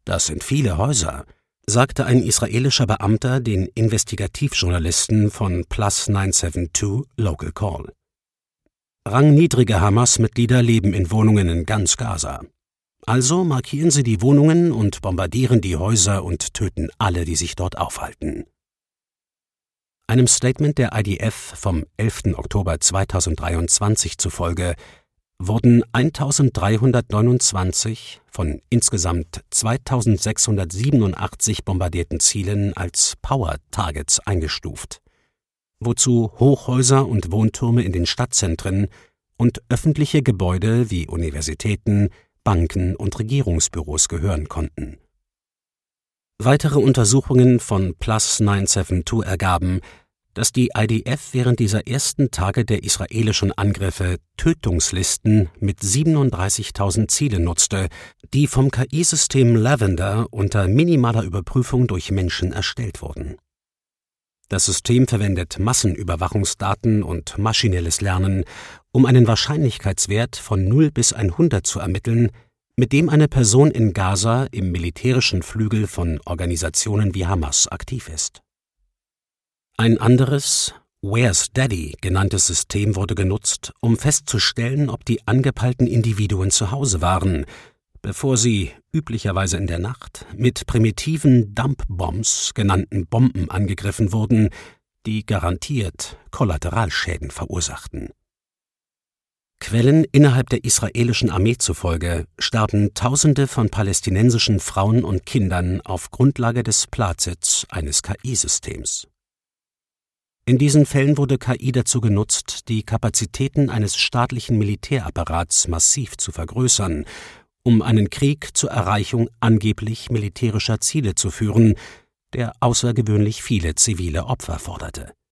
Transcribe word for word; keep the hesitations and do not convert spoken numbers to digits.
Das sind viele Häuser, sagte ein israelischer Beamter den Investigativjournalisten von Plus neun sieben zwei Local Call. Rangniedrige Hamas-Mitglieder leben in Wohnungen in ganz Gaza. Also markieren sie die Wohnungen und bombardieren die Häuser und töten alle, die sich dort aufhalten. Einem Statement der I D F vom elften Oktober zweitausenddreiundzwanzig zufolge wurden eintausenddreihundertneunundzwanzig von insgesamt zweitausendsechshundertsiebenundachtzig bombardierten Zielen als Power Targets eingestuft, wozu Hochhäuser und Wohntürme in den Stadtzentren und öffentliche Gebäude wie Universitäten, Banken und Regierungsbüros gehören konnten. Weitere Untersuchungen von Plus neun sieben zwei ergaben, dass die I D F während dieser ersten Tage der israelischen Angriffe Tötungslisten mit siebenunddreißigtausend Zielen nutzte, die vom K I-System Lavender unter minimaler Überprüfung durch Menschen erstellt wurden. Das System verwendet Massenüberwachungsdaten und maschinelles Lernen, um einen Wahrscheinlichkeitswert von null bis hundert zu ermitteln, mit dem eine Person in Gaza im militärischen Flügel von Organisationen wie Hamas aktiv ist. Ein anderes, Where's Daddy genanntes System wurde genutzt, um festzustellen, ob die angepeilten Individuen zu Hause waren, bevor sie, üblicherweise in der Nacht, mit primitiven Dump-Bombs genannten Bomben angegriffen wurden, die garantiert Kollateralschäden verursachten. Quellen innerhalb der israelischen Armee zufolge starben Tausende von palästinensischen Frauen und Kindern auf Grundlage des Platzits eines K I-Systems. In diesen Fällen wurde K I dazu genutzt, die Kapazitäten eines staatlichen Militärapparats massiv zu vergrößern, um einen Krieg zur Erreichung angeblich militärischer Ziele zu führen, der außergewöhnlich viele zivile Opfer forderte.